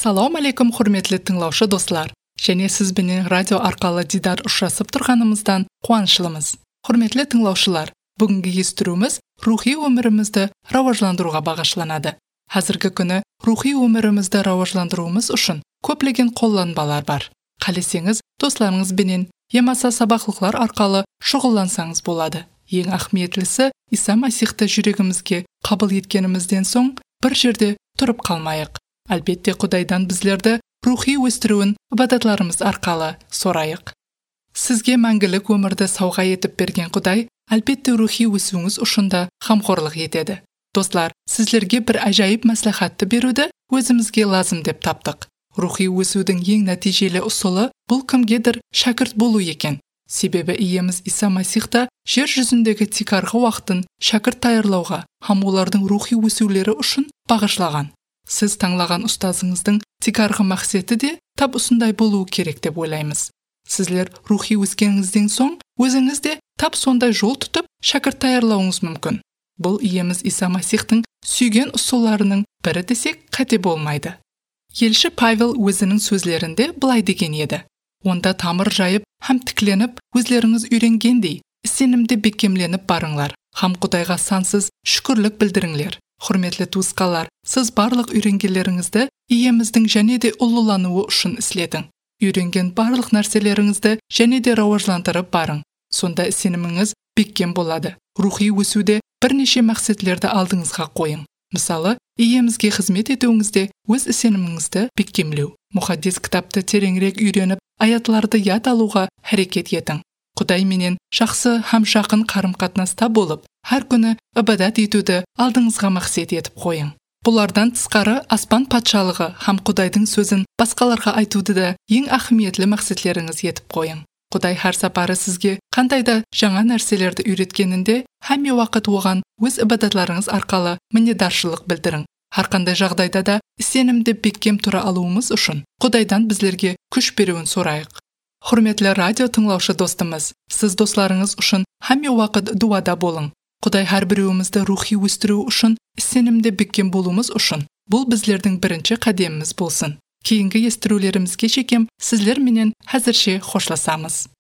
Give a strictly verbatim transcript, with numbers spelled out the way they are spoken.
Ассалам алейкум, құрметлі тыңлаушы достар. Және сіз менен радио арқалы дидар ұшырасып тұрғанымыздан қуаныштымыз. Құрметлі тыңлаушылар, бүгінгі естіруіміз рухи өмірімізді рауажландыруға бағышланады. Қазіргі күні рухи өмірімізді рауажландыруымыз үшін көптеген қолданбалар бар. Қалесеңіз, достарыңызбенен емаса сабақлықлар арқалы шұғыллансаңыз болады. Ең ахметлісі Иса Масихты жүрегімізге қабыл еткенімізден соң бір жерде тұрып қалмайық. Әлбетте Құдайдан біздерді рухи өстіруін ибадатларымыз арқалы сорайық. Сізге мәңгілік өмірді сауға етіп берген Құдай, әлбетте рухи өсуіңіз үшін да қамқорлық етеді. Достар, сіздерге бір ажайып мәслихатты беруді өзімізге лазым деп таптық. Рухи өсудің ең нәтижелі ұсылы бұл кімгедір шәкірт болу екен. Себебі иеміз Иса Масихта жер жүзіндегі тикарғы уақытын шәкірт даярлауға, һәм олардың рухи өсулері үшін бағышлаған. Сіз таңлаған ұстазыңыздың тикарғы мақсеті де тап осындай болуы керек деп ойлаймыз. Сізлер рухи өскеніңізден соң өзіңіз де тап сондай жол тұтып шәкірт даярлауыңыз мүмкін. Бұл иеміз Иса Масихтың сүйген ұсуларының бірі десек қате болмайды. Елші Павел өзінің сөзлерінде былай деген еді: онда тамыр жайып һәм тікленіп, өзлеріңіз үйренгендей, сенімде бекемленіп барыңлар, һәм Құдайға сансыз шүкірлік білдіріңлер. Құрметлі туысқалар, сіз барлық үйренгендеріңізді иеміздің және де ұлылануы үшін іследің. Үйренген барлық нәрселеріңізді және де рауажландырып барың. Сонда сеніміңіз бекем болады. Рухи өсуде бірнеше мақсатлерді алдыңызға қойың. Мысалы, иемізге қызмет етуіңізде өз сеніміңізді бекемлеу. Мұхаддис кітапты тереңірек үйреніп, аятларды яд алуға әрекет етің. Құдай менен жақсы һәм жақын қарым-қатынаста болып, әр күні ибадат етуді алдыңызға мақсат етіп қойың. Бұлардан тысқары аспан патшалығы һәм Құдайдың сөзін басқаларға айтуды да ең ахметлі мақсатлеріңіз етіп қойың. Құдай һәр сапары сізге қандайда жаңа нәрселерді үйреткенінде, һәм уақыт оған өз ибадатларыңыз арқалы міннетдаршылық білдірің. Har qanday жағдайда да сенімді бекем тұра алуымыз үшін Құдайдан біздерге күш беруін сорайық. Құрметлі радио тыңлаушы достымыз, сіз достарыңыз үшін һәм уақыт дуада болың. Құдай һәр біреуімізді рухи өстіру үшін, сенімді бекем болуымыз үшін бұл біздердің бірінші қадеміміз болсын. Кейінгі естірулерімізге шекем, сізлер менен әзірше қошласамыз.